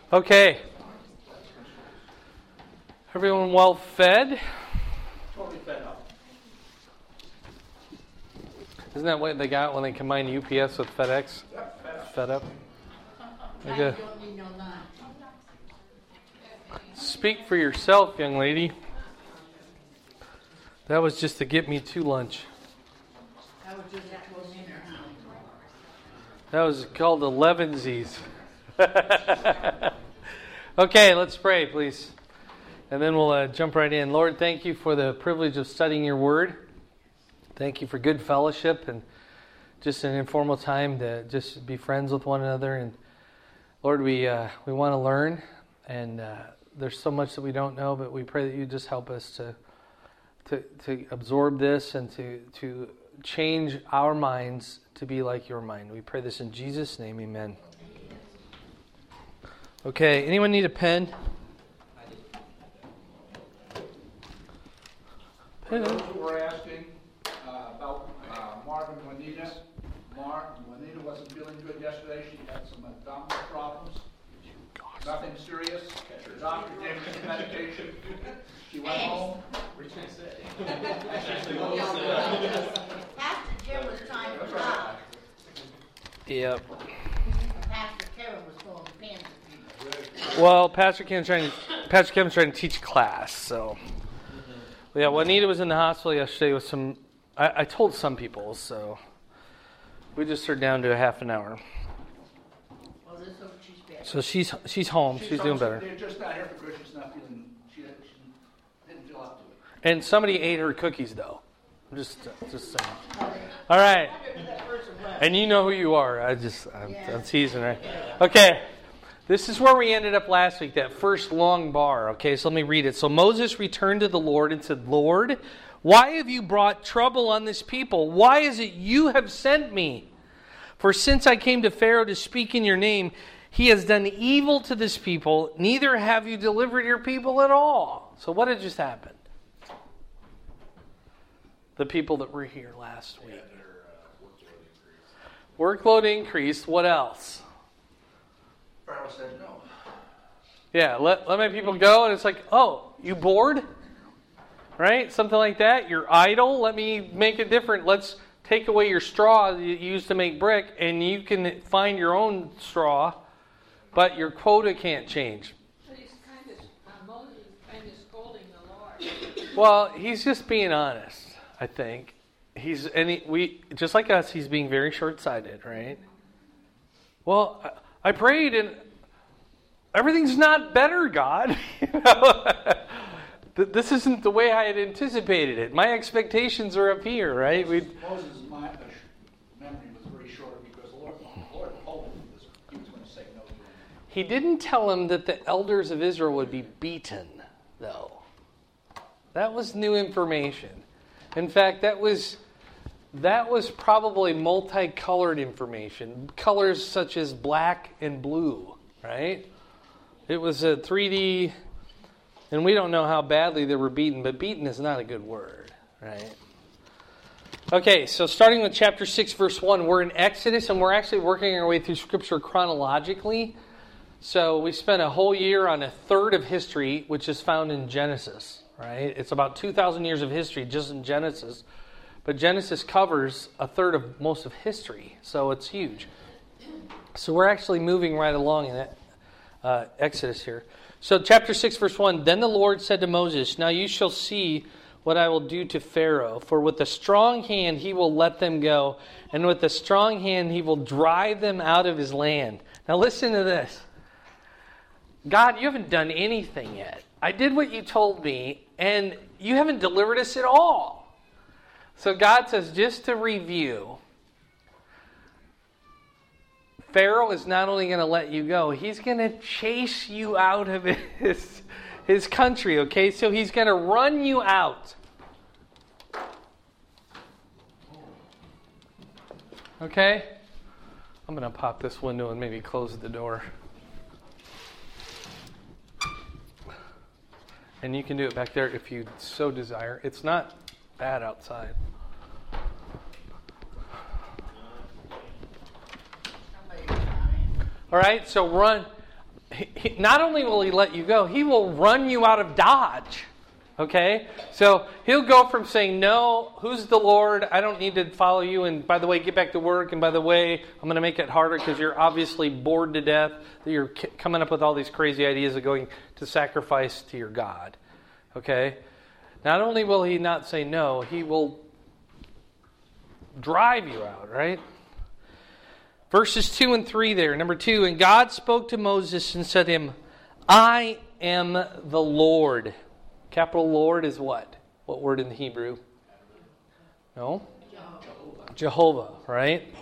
Okay. Everyone well fed? Totally fed up. Isn't that what they got when they combine UPS with FedEx? Yep, Fed up? I don't need no lunch. Speak for yourself, young lady. That was just to get me to lunch. I was just at home dinner. That was called 11sies. Okay, let's pray, please. And then we'll jump right in. Lord, thank you for the privilege of studying your word. Thank you for good fellowship and just an informal time to just be friends with one another. And Lord, we want to learn, and there's so much that we don't know, but we pray that you just help us to absorb this and to change our minds to be like your mind. We pray this in Jesus' name, amen. Okay, anyone need a pen? For those who were asking about Marvin Juanita, Juanita wasn't feeling good yesterday. She had some abdominal problems. Nothing serious. The doctor gave her some medication. She went home. Pastor Jim was trying to talk. Yep. Pastor Kevin was going to pins with people. Well, Pastor Kevin's trying to teach class, so. Yeah, Juanita was in the hospital yesterday with some. I told some people, so we just are down to a half an hour. Well, this is what she's been. So she's home. She's doing better. They're just not here because she's not feeling. She didn't feel up to it. And somebody ate her cookies, though. I'm just saying. All right. And you know who you are. I'm teasing, right? Okay. This is where we ended up last week, that first long bar. Okay, so let me read it. So Moses returned to the Lord and said, Lord, why have you brought trouble on this people? Why is it you have sent me? For since I came to Pharaoh to speak in your name, he has done evil to this people. Neither have you delivered your people at all. So what had just happened? The people that were here last week. Workload increased. What else? Pharaoh said no. Yeah, let my people go, and it's like, oh, you bored? Right? Something like that. You're idle. Let me make it different. Let's take away your straw that you used to make brick, and you can find your own straw, but your quota can't change. But Moses is kind of scolding the Lord. Well, he's just being honest, I think. We just like us, he's being very short-sighted, right? Well, I prayed and everything's not better, God. This isn't the way I had anticipated it. My expectations are up here, right? Moses' memory was very short because the Lord told him he was going to say no to him. He didn't tell him that the elders of Israel would be beaten, though. That was new information. In fact, that was probably multicolored information. Colors such as black and blue, right? It was a 3D, and we don't know how badly they were beaten, but beaten is not a good word, right? Okay, so starting with chapter 6, verse 1, we're in Exodus, and we're actually working our way through Scripture chronologically. So we spent a whole year on a third of history, which is found in Genesis, right? It's about 2,000 years of history just in Genesis. But Genesis covers a third of most of history, so it's huge. So we're actually moving right along in Exodus here. So chapter 6, verse 1, Then the Lord said to Moses, Now you shall see what I will do to Pharaoh, for with a strong hand he will let them go, and with a strong hand he will drive them out of his land. Now listen to this. God, you haven't done anything yet. I did what you told me, and you haven't delivered us at all. So God says, just to review, Pharaoh is not only going to let you go, he's going to chase you out of his country, okay? So he's going to run you out. Okay? I'm going to pop this window and maybe close the door. And you can do it back there if you so desire. It's not bad outside. All right, so run. not only will he let you go, he will run you out of Dodge. Okay? So he'll go from saying, no, who's the Lord? I don't need to follow you. And by the way, get back to work. And by the way, I'm going to make it harder because you're obviously bored to death that you're coming up with all these crazy ideas of going to sacrifice to your God. Okay? Not only will he not say no, he will drive you out, right? Verses 2 and 3 there. Number 2, and God spoke to Moses and said to him, I am the Lord. Capital Lord is what? What word in the Hebrew? No? Jehovah, right?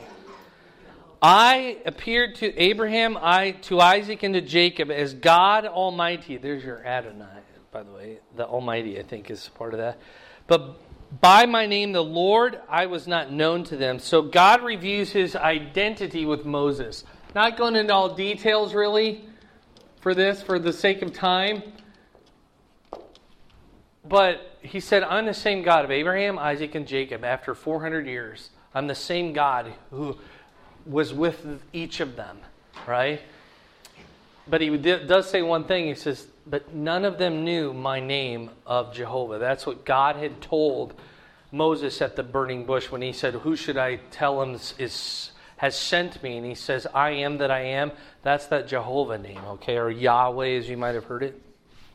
I appeared to Abraham, to Isaac, and to Jacob as God Almighty. There's your Adonai, by the way. The Almighty, I think, is part of that. But by my name, the Lord, I was not known to them. So God reviews his identity with Moses. Not going into all details, really, for this, for the sake of time. But he said, I'm the same God of Abraham, Isaac, and Jacob after 400 years. I'm the same God who was with each of them, right? But he does say one thing. He says, but none of them knew my name of Jehovah. That's what God had told Moses at the burning bush when he said, who should I tell him has sent me? And he says, I am that I am. That's that Jehovah name, okay? Or Yahweh, as you might have heard it.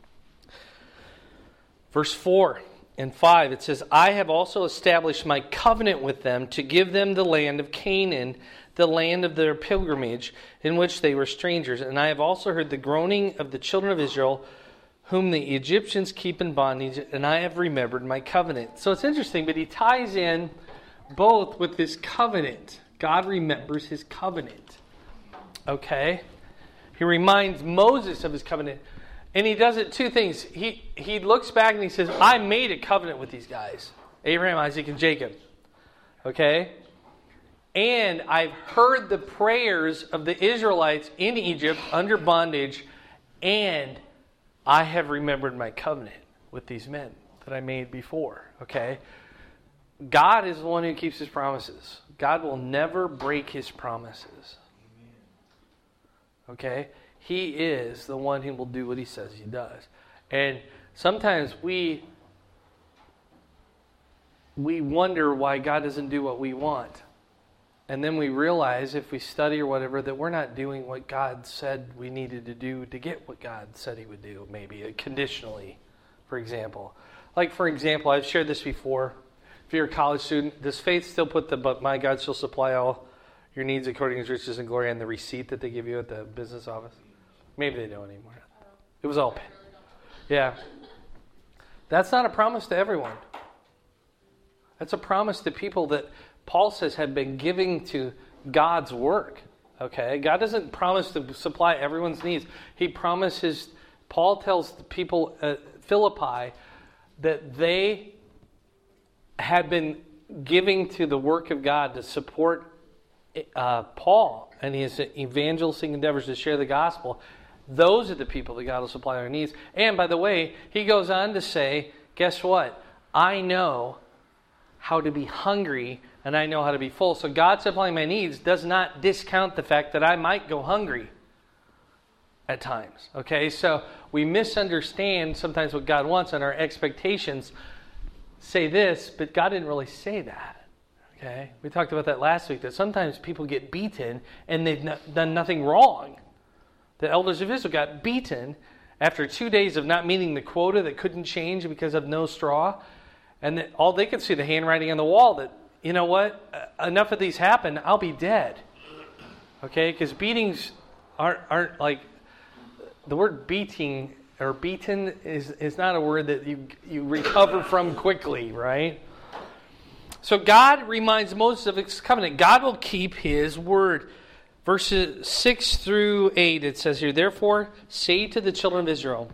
Verse 4 and 5, it says, I have also established my covenant with them to give them the land of Canaan, the land of their pilgrimage, in which they were strangers. And I have also heard the groaning of the children of Israel, whom the Egyptians keep in bondage, and I have remembered my covenant. So it's interesting, but he ties in both with this covenant. God remembers his covenant. Okay? He reminds Moses of his covenant. And he does it two things. He looks back and he says, I made a covenant with these guys. Abraham, Isaac, and Jacob. Okay? And I've heard the prayers of the Israelites in Egypt under bondage. And I have remembered my covenant with these men that I made before. Okay? God is the one who keeps his promises. God will never break his promises. Okay? He is the one who will do what he says he does. And sometimes we wonder why God doesn't do what we want. And then we realize, if we study or whatever, that we're not doing what God said we needed to do to get what God said he would do, maybe conditionally, for example. Like, for example, I've shared this before. If you're a college student, does faith still put but my God shall supply all your needs according to his riches and glory on the receipt that they give you at the business office? Maybe they don't anymore. It was all paid. Yeah. That's not a promise to everyone. That's a promise to people that Paul says have been giving to God's work. Okay? God doesn't promise to supply everyone's needs. He promises, Paul tells the people at Philippi that they had been giving to the work of God to support Paul and his evangelistic endeavors to share the gospel. Those are the people that God will supply our needs. And by the way, he goes on to say, guess what? I know how to be hungry and I know how to be full. So God supplying my needs does not discount the fact that I might go hungry at times. Okay, so we misunderstand sometimes what God wants, and our expectations say this, but God didn't really say that. Okay, we talked about that last week, that sometimes people get beaten and they've done nothing wrong. The elders of Israel got beaten after 2 days of not meeting the quota that couldn't change because of no straw. And all they could see, the handwriting on the wall, that, you know what, enough of these happen, I'll be dead. Okay, because beatings aren't like, the word beating or beaten is not a word that you recover from quickly, right? So God reminds Moses of his covenant. God will keep his word. Verses 6 through 8, it says here, therefore say to the children of Israel,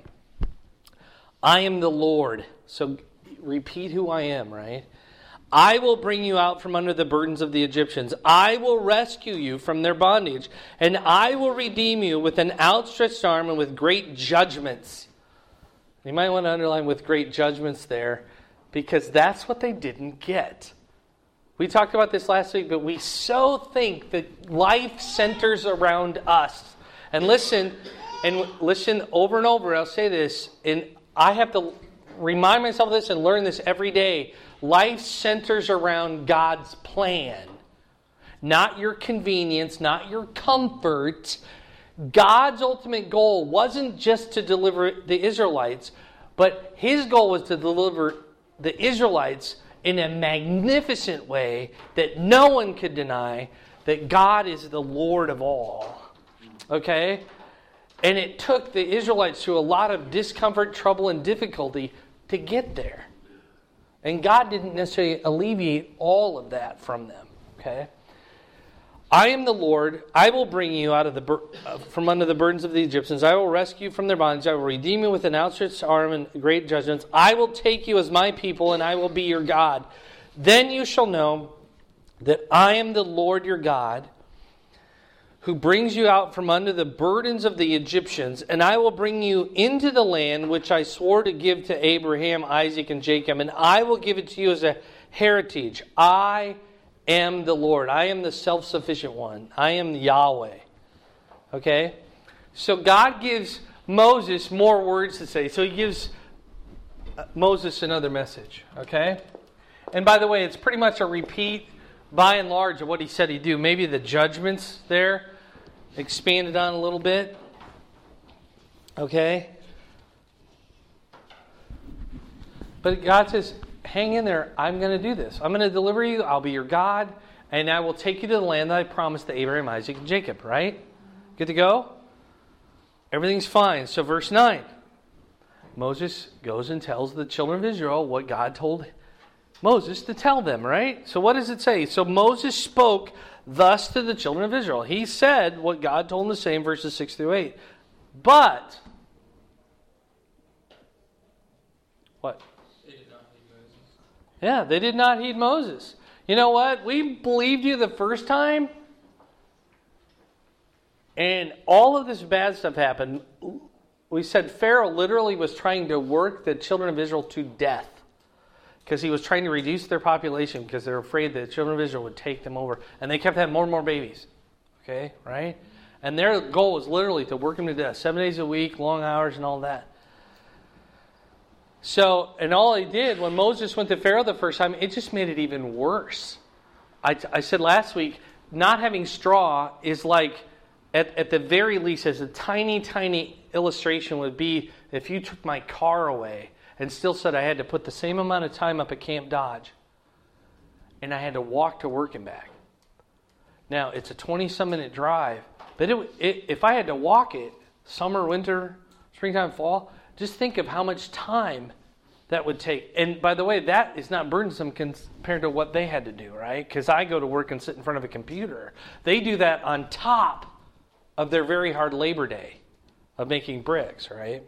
I am the Lord. So repeat who I am, right? I will bring you out from under the burdens of the Egyptians. I will rescue you from their bondage, and I will redeem you with an outstretched arm and with great judgments. You might want to underline with great judgments there, because that's what they didn't get. We talked about this last week, but we so think that life centers around us. And listen, And listen, over and over, I'll say this, and I have to remind myself of this and learn this every day. Life centers around God's plan. Not your convenience, not your comfort. God's ultimate goal wasn't just to deliver the Israelites, but His goal was to deliver the Israelites in a magnificent way that no one could deny that God is the Lord of all. Okay? And it took the Israelites through a lot of discomfort, trouble, and difficulty to get there. And God didn't necessarily alleviate all of that from them. Okay? I am the Lord. I will bring you out of from under the burdens of the Egyptians. I will rescue you from their bondage. I will redeem you with an outstretched arm and great judgments. I will take you as my people, and I will be your God. Then you shall know that I am the Lord your God, who brings you out from under the burdens of the Egyptians, and I will bring you into the land which I swore to give to Abraham, Isaac, and Jacob, and I will give it to you as a heritage. I am the Lord. I am the self-sufficient one. I am Yahweh. Okay? So God gives Moses more words to say. So He gives Moses another message. Okay? And by the way, it's pretty much a repeat, by and large, of what He said He'd do. Maybe the judgments there expanded on a little bit. Okay? But God says, hang in there. I'm going to do this. I'm going to deliver you. I'll be your God. And I will take you to the land that I promised to Abraham, Isaac, and Jacob. Right? Good to go? Everything's fine. So verse 9. Moses goes and tells the children of Israel what God told Moses to tell them, right? So what does it say? So Moses spoke thus to the children of Israel. He said what God told him to say in verses 6 through 8. But, what? They did not heed Moses. Yeah, they did not heed Moses. You know what? We believed you the first time, and all of this bad stuff happened. We said Pharaoh literally was trying to work the children of Israel to death, because he was trying to reduce their population because they were afraid that the children of Israel would take them over. And they kept having more and more babies. Okay, right? And their goal was literally to work them to death. 7 days a week, long hours and all that. So, and all he did, when Moses went to Pharaoh the first time, it just made it even worse. I said last week, not having straw is like, at the very least, as a tiny, tiny illustration would be if you took my car away and still said I had to put the same amount of time up at Camp Dodge. And I had to walk to work and back. Now, it's a 20-some minute drive. But if I had to walk it, summer, winter, springtime, fall, just think of how much time that would take. And by the way, that is not burdensome compared to what they had to do, right? Because I go to work and sit in front of a computer. They do that on top of their very hard labor day of making bricks, right?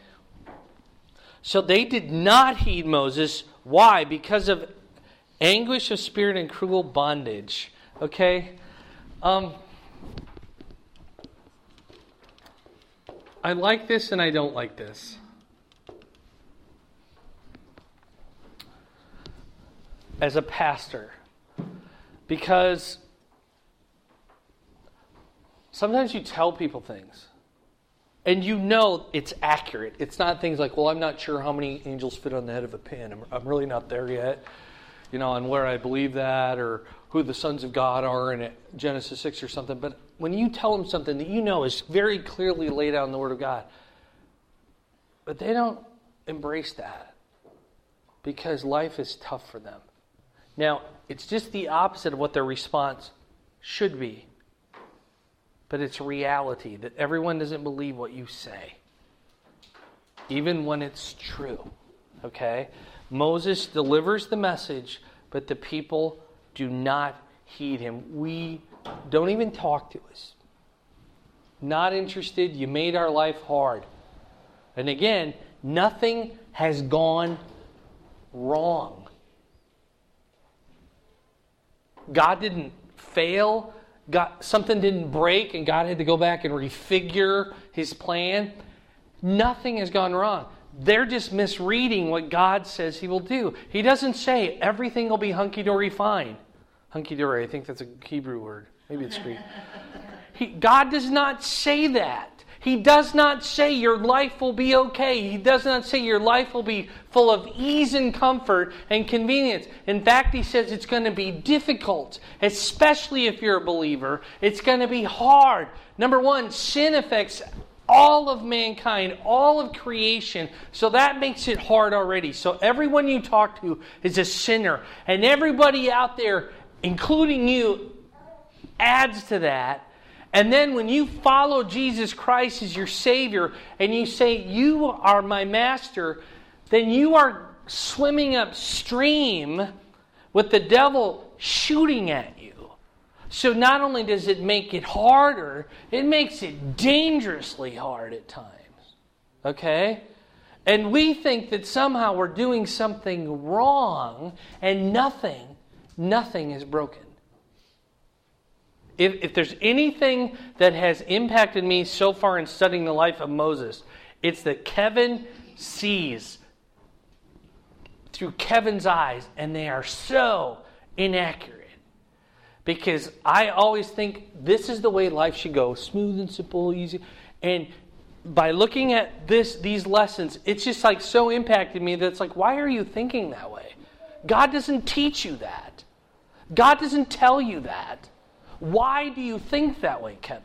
So they did not heed Moses. Why? Because of anguish of spirit and cruel bondage. Okay? I like this and I don't like this. As a pastor. Because sometimes you tell people things. And you know it's accurate. It's not things like, well, I'm not sure how many angels fit on the head of a pin. I'm really not there yet, on where I believe that, or who the sons of God are in Genesis 6 or something. But when you tell them something that you know is very clearly laid out in the Word of God, but they don't embrace that because life is tough for them. Now, it's just the opposite of what their response should be. But it's reality that everyone doesn't believe what you say, even when it's true. Okay? Moses delivers the message, but the people do not heed him. Don't even talk to us. Not interested. You made our life hard. And again, nothing has gone wrong. God didn't fail. Something didn't break and God had to go back and refigure His plan. Nothing has gone wrong. They're just misreading what God says He will do. He doesn't say everything will be hunky-dory fine. Hunky-dory, I think that's a Hebrew word. Maybe it's Greek. God does not say that. He does not say your life will be okay. He does not say your life will be full of ease and comfort and convenience. In fact, He says it's going to be difficult, especially if you're a believer. It's going to be hard. Number one, sin affects all of mankind, all of creation. So that makes it hard already. So everyone you talk to is a sinner. And everybody out there, including you, adds to that. And then when you follow Jesus Christ as your Savior and you say, you are my master, then you are swimming upstream with the devil shooting at you. So not only does it make it harder, it makes it dangerously hard at times. Okay? And we think that somehow we're doing something wrong and nothing is broken. If there's anything that has impacted me so far in studying the life of Moses, it's that Kevin sees through Kevin's eyes, and they are so inaccurate. Because I always think this is the way life should go, smooth and simple, easy. And by looking at these lessons, it's just like so impacted me that it's like, why are you thinking that way? God doesn't teach you that. God doesn't tell you that. Why do you think that way, Kevin?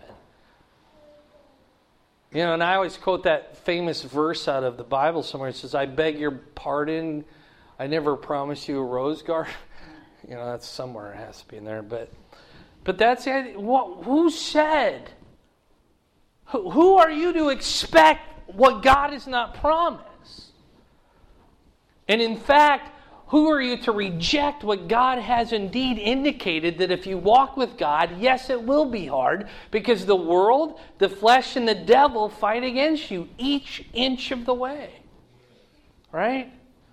You know, and I always quote that famous verse out of the Bible somewhere. It says, I beg your pardon, I never promised you a rose garden. You know, that's somewhere, it has to be in there. But that's the idea. Who said? Who are you to expect what God has not promised? And in fact, who are you to reject what God has indeed indicated that if you walk with God, yes, it will be hard because the world, the flesh, and the devil fight against you each inch of the way. Right?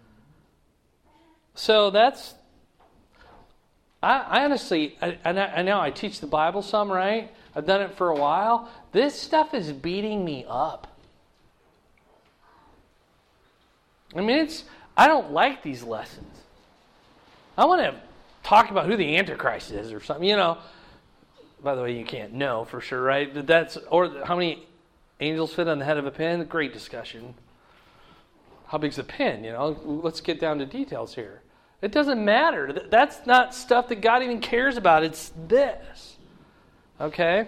So that's... I honestly, I know I teach the Bible some, right? I've done it for a while. This stuff is beating me up. I mean, I don't like these lessons. I want to talk about who the Antichrist is or something, you know. By the way, you can't know for sure, right? Or how many angels fit on the head of a pin? Great discussion. How big's the pin, you know? Let's get down to details here. It doesn't matter. That's not stuff that God even cares about. It's this. Okay?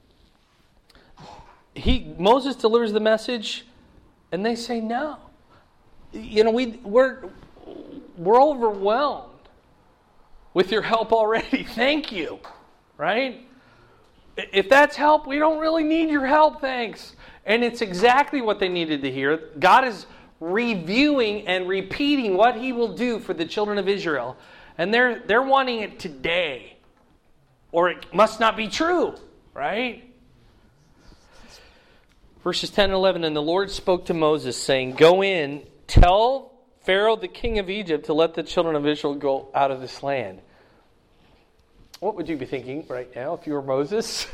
Moses delivers the message, and they say no. You know, we're overwhelmed with your help already. Thank you. Right? If that's help, we don't really need your help, thanks. And it's exactly what they needed to hear. God is reviewing and repeating what He will do for the children of Israel. And they're wanting it today. Or it must not be true. Right? Verses 10 and 11, and the Lord spoke to Moses, saying, Go in, tell Pharaoh the king of Egypt to let the children of Israel go out of this land. What would you be thinking right now if you were Moses?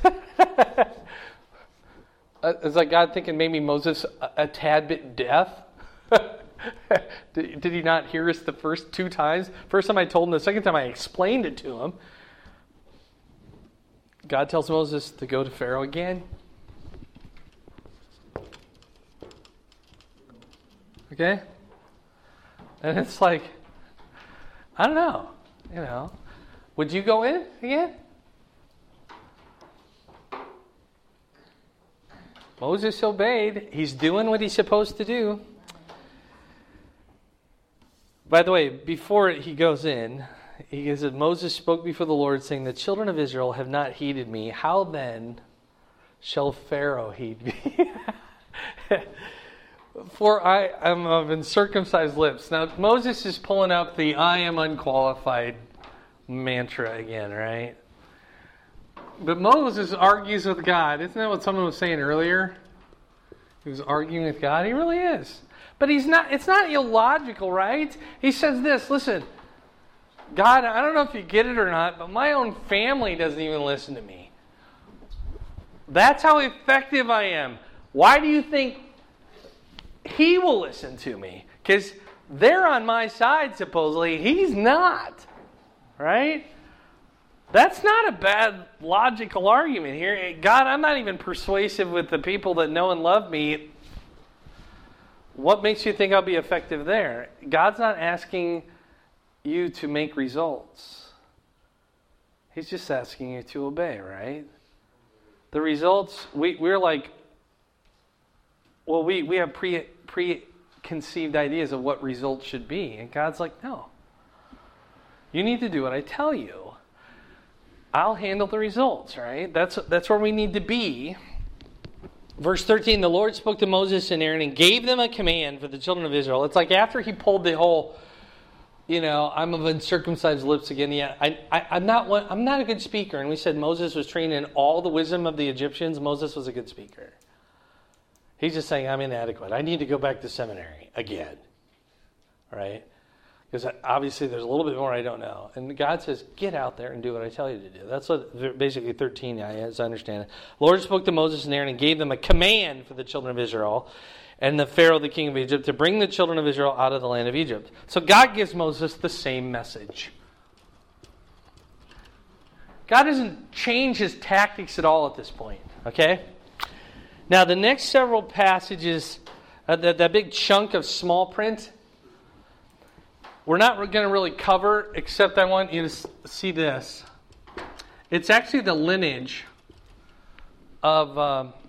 Is like God thinking maybe Moses a tad bit deaf? Did he not hear us the first two times? First time I told him, the second time I explained it to him. God tells Moses to go to Pharaoh again. Okay? And it's like, I don't know. You know. Would you go in again? Moses obeyed. He's doing what he's supposed to do. By the way, before he goes in, he says, Moses spoke before the Lord, saying, The children of Israel have not heeded me. How then shall Pharaoh heed me? For I am of uncircumcised lips. Now, Moses is pulling up the I am unqualified mantra again, right? But Moses argues with God. Isn't that what someone was saying earlier? He was arguing with God. He really is. But it's not illogical, right? He says this, listen, God, I don't know if you get it or not, but my own family doesn't even listen to me. That's how effective I am. Why do you think He will listen to me? Because they're on my side, supposedly. He's not. Right? That's not a bad logical argument here. God, I'm not even persuasive with the people that know and love me. What makes you think I'll be effective there? God's not asking you to make results. He's just asking you to obey, right? The results, we're like, well, we have preconceived ideas of what results should be. And God's like, no. You need to do what I tell you. I'll handle the results, right? That's where we need to be. Verse 13, the Lord spoke to Moses and Aaron and gave them a command for the children of Israel. It's like after he pulled the whole, I'm of uncircumcised lips again. Yeah, I'm not a good speaker. And we said Moses was trained in all the wisdom of the Egyptians. Moses was a good speaker. He's just saying, I'm inadequate. I need to go back to seminary again. Right? Because obviously there's a little bit more I don't know. And God says, get out there and do what I tell you to do. That's what basically 13, as I understand it. The Lord spoke to Moses and Aaron and gave them a command for the children of Israel and the Pharaoh, the king of Egypt, to bring the children of Israel out of the land of Egypt. So God gives Moses the same message. God doesn't change his tactics at all at this point. Okay? Now the next several passages, that big chunk of small print, we're not going to really cover, except I want you to see this. It's actually the lineage of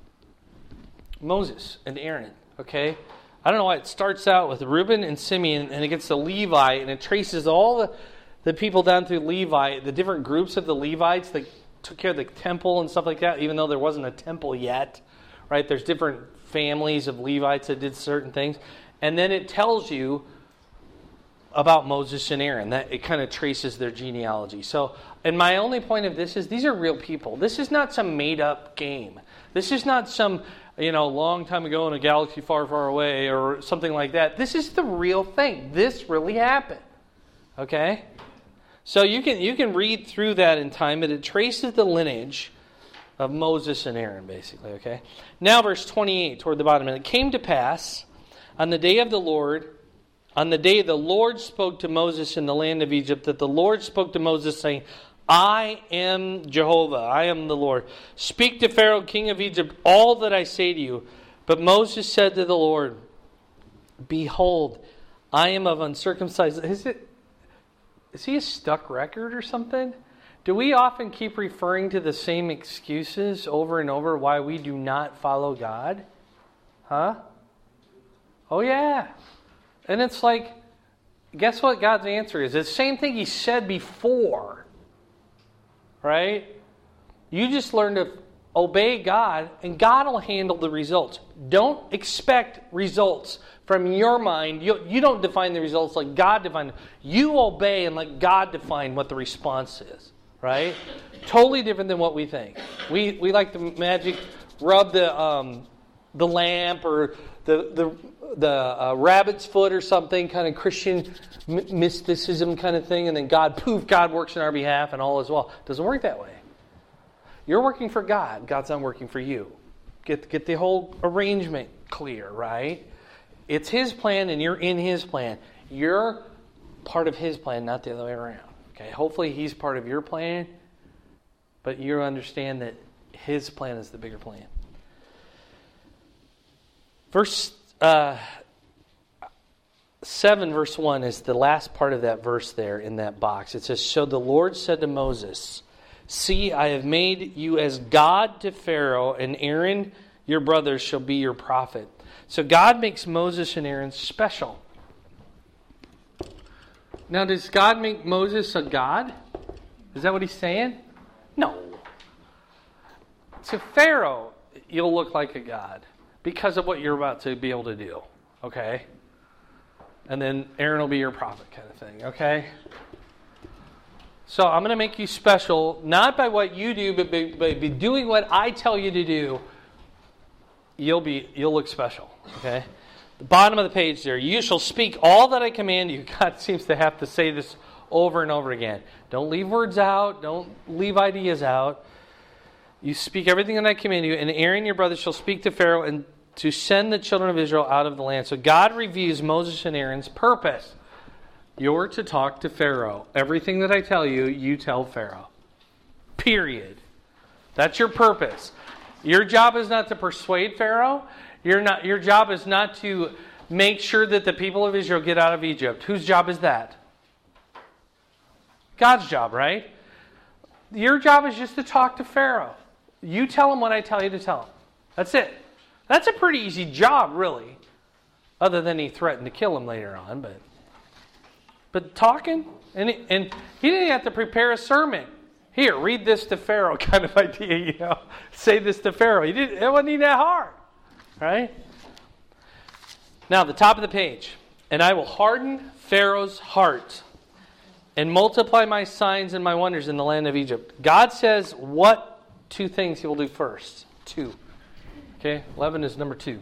Moses and Aaron, okay? I don't know why it starts out with Reuben and Simeon, and it gets to Levi, and it traces all the people down through Levi, the different groups of the Levites that took care of the temple and stuff like that, even though there wasn't a temple yet, right? There's different families of Levites that did certain things. And then it tells you about Moses and Aaron. That it kind of traces their genealogy. So, and my only point of this is these are real people. This is not some made-up game. This is not some, long time ago in a galaxy far, far away or something like that. This is the real thing. This really happened. Okay? So you can read through that in time, but it traces the lineage of Moses and Aaron, basically. Okay? Now, verse 28, toward the bottom. And it came to pass on the day the Lord spoke to Moses in the land of Egypt, that the Lord spoke to Moses, saying, I am Jehovah, I am the Lord. Speak to Pharaoh, king of Egypt, all that I say to you. But Moses said to the Lord, Behold, I am of uncircumcised. Is he a stuck record or something? Do we often keep referring to the same excuses over and over why we do not follow God? Huh? Oh yeah. And it's like, guess what God's answer is? It's the same thing he said before. Right? You just learn to obey God, and God will handle the results. Don't expect results from your mind. You don't define the results like God defined them. You obey and let God define what the response is. Right? Totally different than what we think. We like the magic, rub the lamp or the rabbit's foot or something, kind of Christian mysticism kind of thing, and then God works on our behalf and all is well. It doesn't work that way. You're working for God. God's not working for you. Get the whole arrangement clear, right? It's His plan and you're in His plan. You're part of His plan, not the other way around. Okay? Hopefully He's part of your plan, but you understand that His plan is the bigger plan. Verse 7, verse 1 is the last part of that verse there in that box. It says, So the Lord said to Moses, See, I have made you as God to Pharaoh, and Aaron, your brother, shall be your prophet. So God makes Moses and Aaron special. Now, does God make Moses a god? Is that what he's saying? No. To Pharaoh, you'll look like a god because of what you're about to be able to do. Okay? And then Aaron will be your prophet kind of thing. Okay? So I'm going to make you special, not by what you do, but by doing what I tell you to do. You'll look special. Okay? The bottom of the page there. You shall speak all that I command you. God seems to have to say this over and over again. Don't leave words out. Don't leave ideas out. You speak everything that I command you, and Aaron your brother shall speak to Pharaoh and to send the children of Israel out of the land. So God reviews Moses and Aaron's purpose. You're to talk to Pharaoh. Everything that I tell you, you tell Pharaoh. Period. That's your purpose. Your job is not to persuade Pharaoh. Your job is not to make sure that the people of Israel get out of Egypt. Whose job is that? God's job, right? Your job is just to talk to Pharaoh. You tell him what I tell you to tell him. That's it. That's a pretty easy job, really. Other than he threatened to kill him later on, but talking, and he didn't have to prepare a sermon. Here, read this to Pharaoh, kind of idea, Say this to Pharaoh. It wasn't even that hard, right? Now, the top of the page. And I will harden Pharaoh's heart and multiply my signs and my wonders in the land of Egypt. God says what two things he will do first? 2. Okay, 11 is number 2.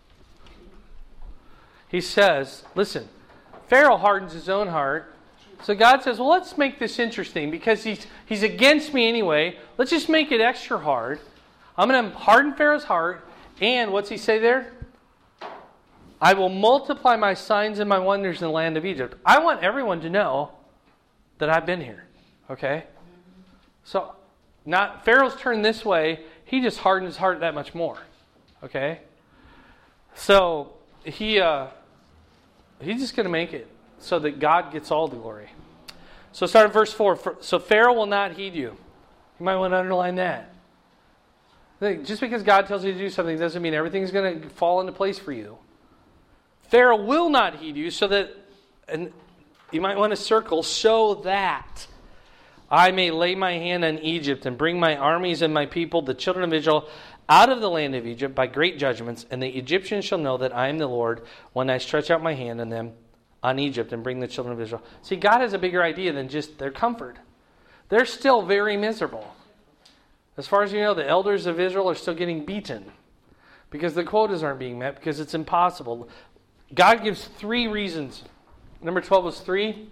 He says, listen, Pharaoh hardens his own heart. So God says, well, let's make this interesting because he's against me anyway. Let's just make it extra hard. I'm going to harden Pharaoh's heart. And what's he say there? I will multiply my signs and my wonders in the land of Egypt. I want everyone to know that I've been here. Okay? So, not Pharaoh's turned this way. He just hardened his heart that much more. Okay? So, he's just going to make it so that God gets all the glory. So start at verse 4. So Pharaoh will not heed you. You might want to underline that. Just because God tells you to do something doesn't mean everything's going to fall into place for you. Pharaoh will not heed you so that, and you might want to circle, so that I may lay my hand on Egypt and bring my armies and my people, the children of Israel, out of the land of Egypt by great judgments, and the Egyptians shall know that I am the Lord when I stretch out my hand on them, on Egypt, and bring the children of Israel. See, God has a bigger idea than just their comfort. They're still very miserable. As far as you know, the elders of Israel are still getting beaten because the quotas aren't being met, because it's impossible. God gives 3 reasons. Number 12 was 3.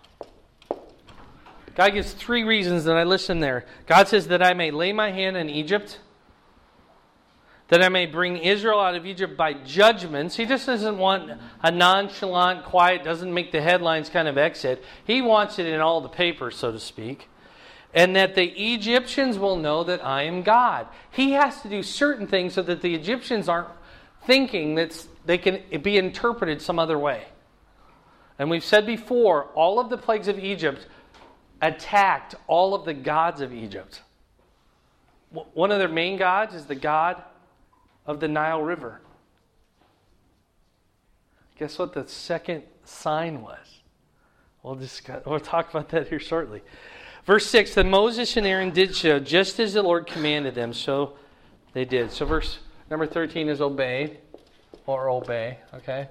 God gives 3 reasons, and I listen there. God says that I may lay my hand on Egypt, that I may bring Israel out of Egypt by judgments. He just doesn't want a nonchalant, quiet, doesn't make the headlines kind of exit. He wants it in all the papers, so to speak. And that the Egyptians will know that I am God. He has to do certain things so that the Egyptians aren't thinking that they can be interpreted some other way. And we've said before, all of the plagues of Egypt attacked all of the gods of Egypt. One of their main gods is the god of the Nile River. Guess what the second sign was? We'll talk about that here shortly. Verse 6, then Moses and Aaron did so, just as the Lord commanded them, so they did. So verse number 13 is obeyed, or obey, okay?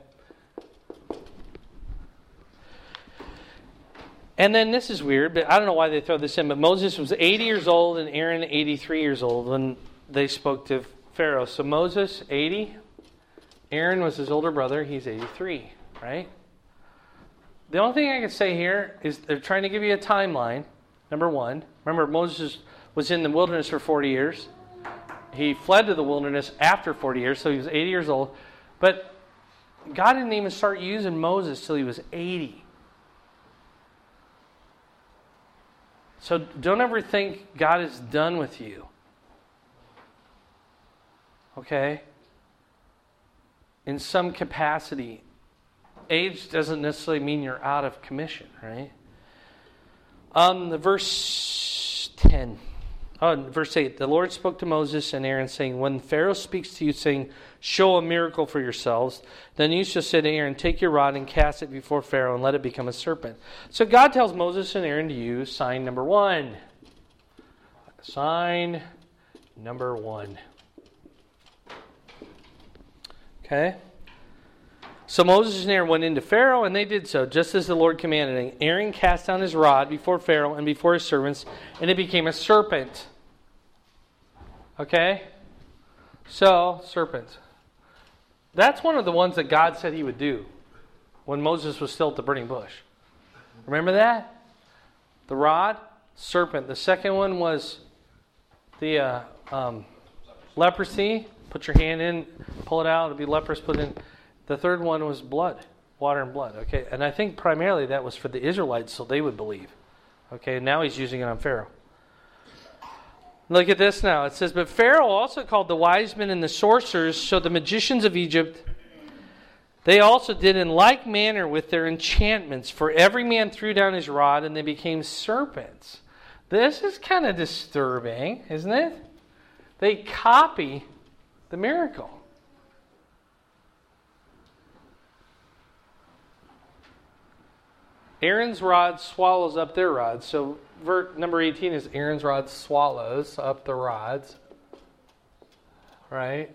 And then this is weird, but I don't know why they throw this in, but Moses was 80 years old and Aaron 83 years old when they spoke to Pharaoh. So Moses, 80. Aaron was his older brother. He's 83, right? The only thing I can say here is they're trying to give you a timeline, number 1. Remember, Moses was in the wilderness for 40 years. He fled to the wilderness after 40 years, so he was 80 years old. But God didn't even start using Moses till he was 80. So don't ever think God is done with you. Okay? In some capacity, age doesn't necessarily mean you're out of commission, right? Verse 10. Verse 8. The Lord spoke to Moses and Aaron, saying, when Pharaoh speaks to you, saying, show a miracle for yourselves, then you shall say to Aaron, take your rod and cast it before Pharaoh and let it become a serpent. So God tells Moses and Aaron to use sign number 1. Sign number 1. Okay? So Moses and Aaron went into Pharaoh, and they did so, just as the Lord commanded. Aaron cast down his rod before Pharaoh and before his servants, and it became a serpent. Okay? So, serpent. That's one of the ones that God said he would do when Moses was still at the burning bush. Remember that? The rod, serpent. The second one was the leprosy. Put your hand in, pull it out, it'll be leprous, put it in. The third one was blood, water and blood. Okay, and I think primarily that was for the Israelites so they would believe. Okay, now he's using it on Pharaoh. Look at this now. It says, but Pharaoh also called the wise men and the sorcerers, so the magicians of Egypt, they also did in like manner with their enchantments. For every man threw down his rod, and they became serpents. This is kind of disturbing, isn't it? They copy the miracle. Aaron's rod swallows up their rods. So number 18 is Aaron's rod swallows up the rods. Right?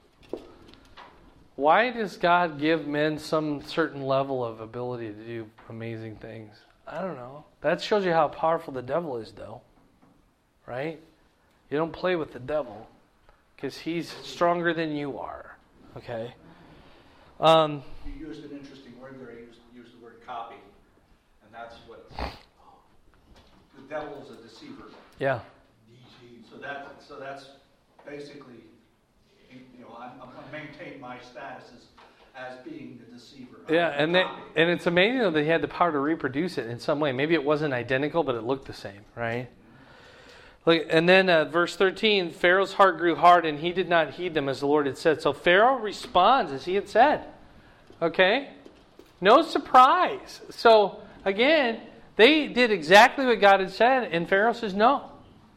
Why does God give men some certain level of ability to do amazing things? I don't know. That shows you how powerful the devil is, though. Right? You don't play with the devil because he's stronger than you are. Okay? You used an interesting word there. You used the word copy. And that's what the devil is, a deceiver. Yeah. So that's basically, I'm going to maintain my status as being the deceiver. Yeah, and it's amazing though that he had the power to reproduce it in some way. Maybe it wasn't identical, but it looked the same, right? Look, and then verse 13, Pharaoh's heart grew hard, and he did not heed them as the Lord had said. So Pharaoh responds as he had said. Okay? No surprise. So again, they did exactly what God had said, and Pharaoh says no.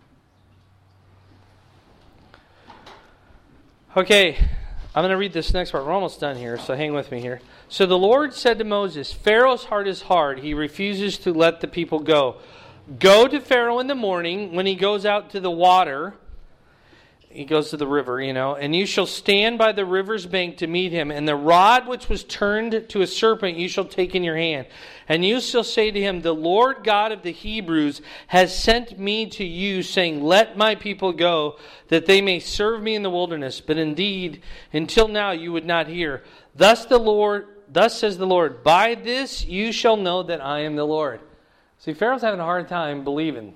Okay, I'm going to read this next part. We're almost done here, so hang with me here. So the Lord said to Moses, Pharaoh's heart is hard. He refuses to let the people go. Go to Pharaoh in the morning when he goes out to the water. He goes to the river, and you shall stand by the river's bank to meet him. And the rod which was turned to a serpent you shall take in your hand. And you shall say to him, the Lord God of the Hebrews has sent me to you, saying, let my people go, that they may serve me in the wilderness. But indeed, until now you would not hear. Thus says the Lord, by this you shall know that I am the Lord. See, Pharaoh's having a hard time believing.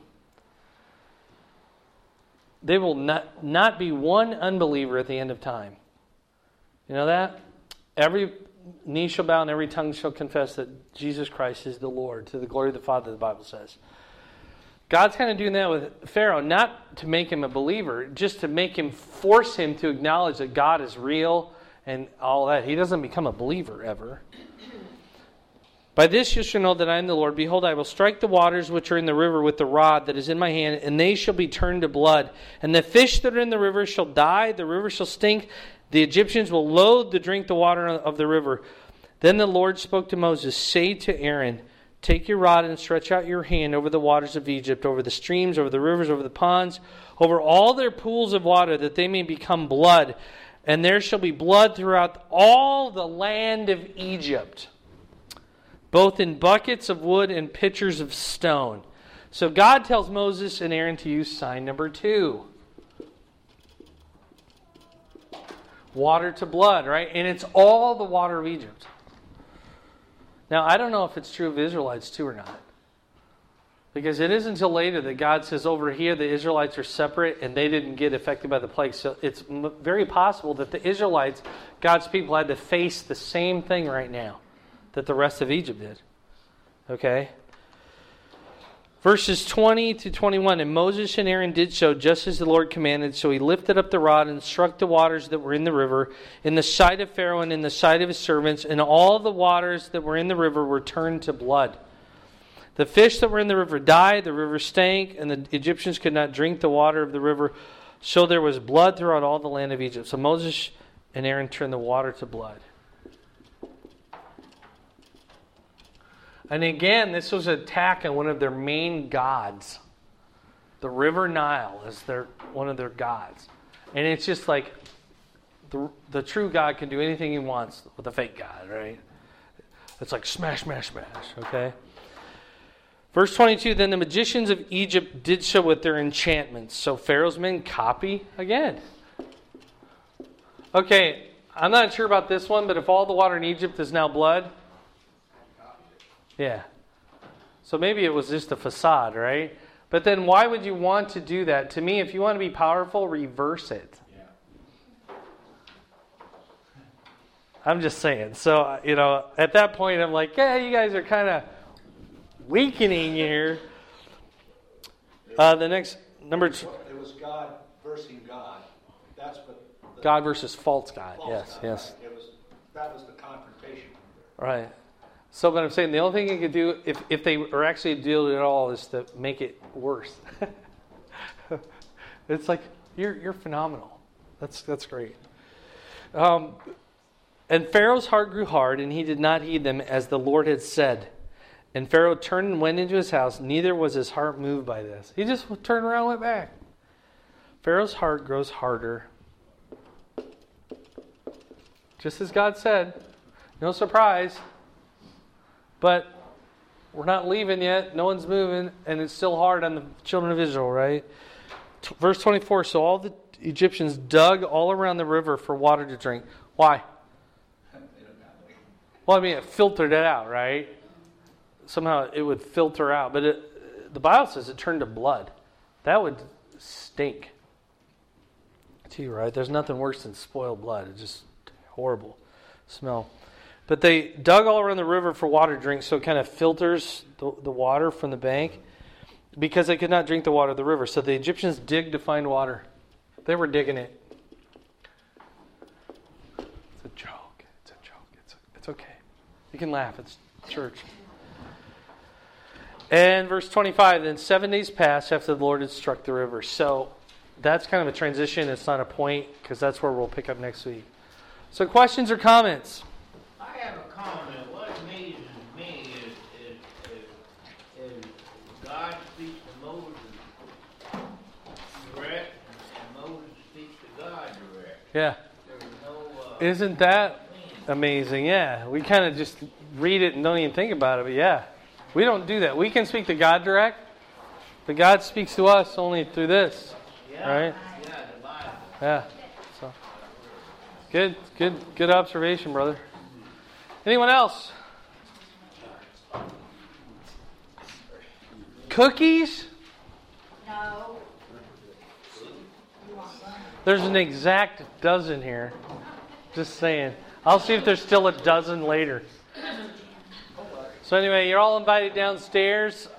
There will not be one unbeliever at the end of time. You know that? Every knee shall bow and every tongue shall confess that Jesus Christ is the Lord, to the glory of the Father, the Bible says. God's kind of doing that with Pharaoh, not to make him a believer, just to force him to acknowledge that God is real and all that. He doesn't become a believer ever. By this you shall know that I am the Lord. Behold, I will strike the waters which are in the river with the rod that is in my hand, and they shall be turned to blood. And the fish that are in the river shall die, the river shall stink, the Egyptians will loathe to drink the water of the river. Then the Lord spoke to Moses, say to Aaron, take your rod and stretch out your hand over the waters of Egypt, over the streams, over the rivers, over the ponds, over all their pools of water, that they may become blood. And there shall be blood throughout all the land of Egypt, both in buckets of wood and pitchers of stone. So God tells Moses and Aaron to use sign number 2. Water to blood, right? And it's all the water of Egypt. Now, I don't know if it's true of Israelites too or not. Because it isn't until later that God says over here the Israelites are separate and they didn't get affected by the plague. So it's very possible that the Israelites, God's people, had to face the same thing right now that the rest of Egypt did. Okay? Verses 20 to 21. And Moses and Aaron did so just as the Lord commanded. So he lifted up the rod and struck the waters that were in the river, in the sight of Pharaoh and in the sight of his servants. And all the waters that were in the river were turned to blood. The fish that were in the river died, the river stank, and the Egyptians could not drink the water of the river. So there was blood throughout all the land of Egypt. So Moses and Aaron turned the water to blood. And again, this was an attack on one of their main gods. The River Nile is one of their gods. And it's just like the true God can do anything he wants with a fake God, right? It's like smash, smash, smash, okay? Verse 22, then the magicians of Egypt did so with their enchantments. So Pharaoh's men copy again. Okay, I'm not sure about this one, but if all the water in Egypt is now blood... Yeah. So maybe it was just a facade, right? But then why would you want to do that? To me, if you want to be powerful, reverse it. Yeah. I'm just saying. So, at that point, I'm like, yeah, you guys are kind of weakening here. The next, number 2. It It was God versus God. That's what. God versus false God. False Yes, God, yes. Right. That was the confrontation. Right. So, but I'm saying the only thing you could do, if they are actually doing it at all, is to make it worse. It's like, you're phenomenal. That's great. And Pharaoh's heart grew hard, and he did not heed them as the Lord had said. And Pharaoh turned and went into his house. Neither was his heart moved by this. He just turned around and went back. Pharaoh's heart grows harder. Just as God said. No surprise. But we're not leaving yet. No one's moving. And it's still hard on the children of Israel, right? Verse 24. So all the Egyptians dug all around the river for water to drink. Why? Well, I mean, it filtered it out, right? Somehow it would filter out. But the Bible says it turned to blood. That would stink. To you, right? There's nothing worse than spoiled blood. It's just horrible smell. But they dug all around the river for water to drink, so it kind of filters the water from the bank, because they could not drink the water of the river. So the Egyptians digged to find water. They were digging it. It's a joke. It's a joke. It's okay. You can laugh. It's church. And verse 25, then 7 days passed after the Lord had struck the river. So that's kind of a transition. It's not a point, because that's where we'll pick up next week. So questions or comments? I have a comment. What amazes me is God speaks to Moses direct, and Moses speaks to God direct. Yeah. There's no. Isn't that amazing? Yeah. We kind of just read it and don't even think about it, but yeah. We don't do that. We can speak to God direct, but God speaks to us only through this. Yeah, right? Yeah, the Bible. Yeah. So good observation, brother. Anyone else? Cookies? No. There's an exact dozen here. Just saying. I'll see if there's still a dozen later. So anyway, you're all invited downstairs.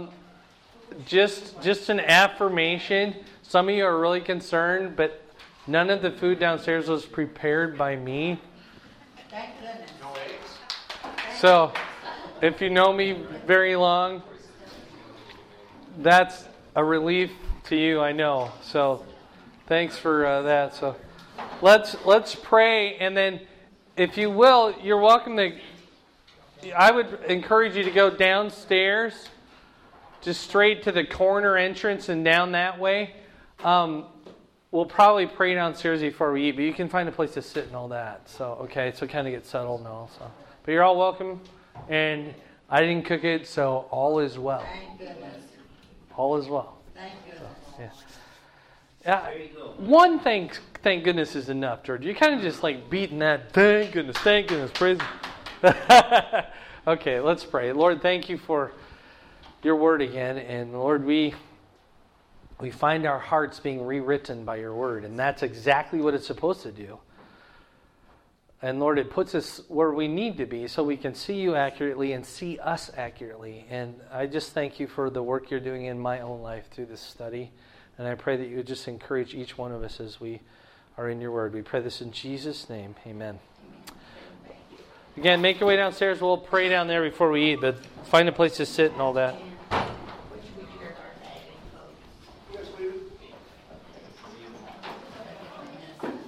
Just an affirmation. Some of you are really concerned, but none of the food downstairs was prepared by me. Thank goodness. So, if you know me very long, that's a relief to you, I know. So, thanks for that. So, let's pray, and then, if you will, you're welcome to. I would encourage you to go downstairs, just straight to the corner entrance and down that way. We'll probably pray downstairs before we eat, but you can find a place to sit and all that. So, okay, so kind of get settled and all. So, but you're all welcome, and I didn't cook it, so all is well. Thank goodness. All is well. Thank goodness. Yeah. There you go. One thing, thank goodness, is enough, George. You're kind of just like beating that. Thank goodness, praise. Okay, let's pray. Lord, thank you for your word again. And Lord, we find our hearts being rewritten by your word. And that's exactly what it's supposed to do. And Lord, it puts us where we need to be so we can see you accurately and see us accurately. And I just thank you for the work you're doing in my own life through this study. And I pray that you would just encourage each one of us as we are in your word. We pray this in Jesus' name. Amen. Again, make your way downstairs. We'll pray down there before we eat, but find a place to sit and all that.